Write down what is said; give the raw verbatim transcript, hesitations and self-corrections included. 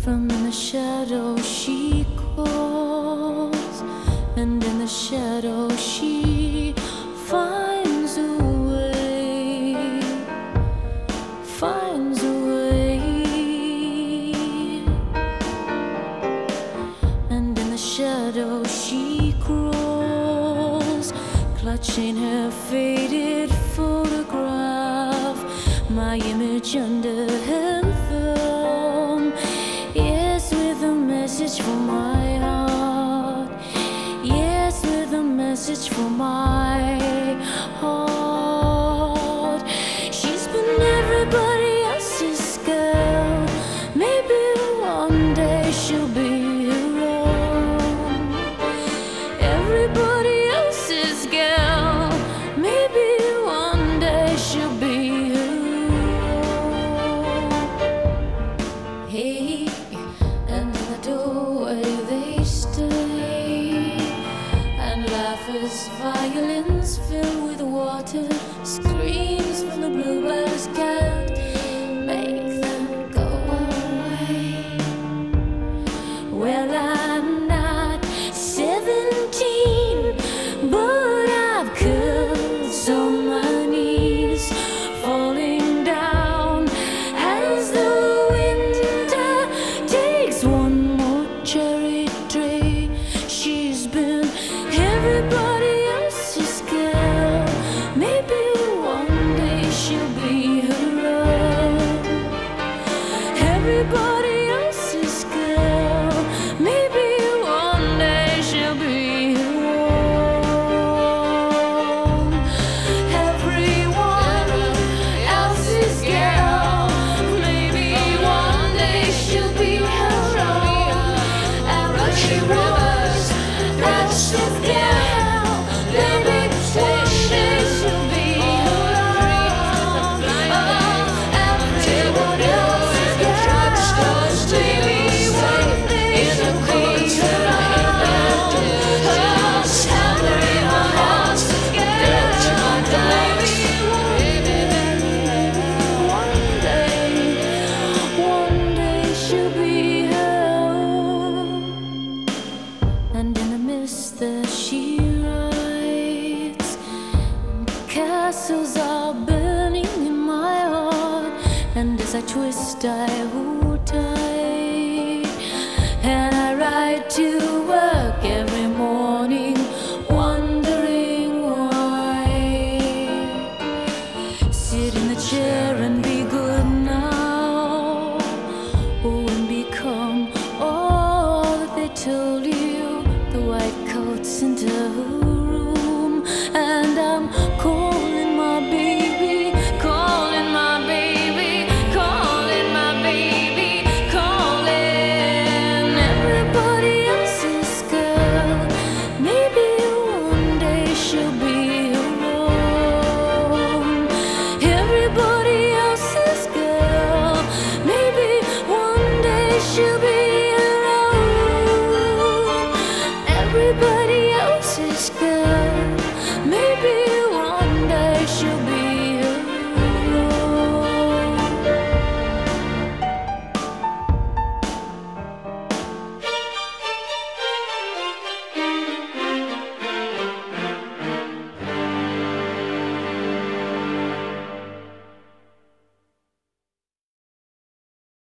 From in the shadow she calls, and in the shadow she finds a way, finds a way. And in the shadow she crawls, clutching her faded photograph, my image under her thumb. Yes, with a message for my heart. Yes, with a message for my heart. She's been everybody else's girl. Maybe one day she'll be her own. Everybody else's girl. Maybe one day she'll be her own. Hey, and in the doorway they stay, and laughers, violins filled with water, screams from the bluebirds can't make them go away. Well, I'm not seventeen, but I've curls on my knees, falling down as the winter takes one more cherry tree. She's been everybody else's girl. Maybe one day she'll be her own. Everybody else's girl. Maybe one day she'll be her own. Everyone else's girl. Maybe one day she'll be her own. And she was else's girl. Maybe one day she'll be her own. Oh, everyone else's girl. Maybe one day she'll be her own. Oh, everyone else's girl. One day, one day she'll be her own. And in the mist that she rides, castles are burning in my heart, and as I twist I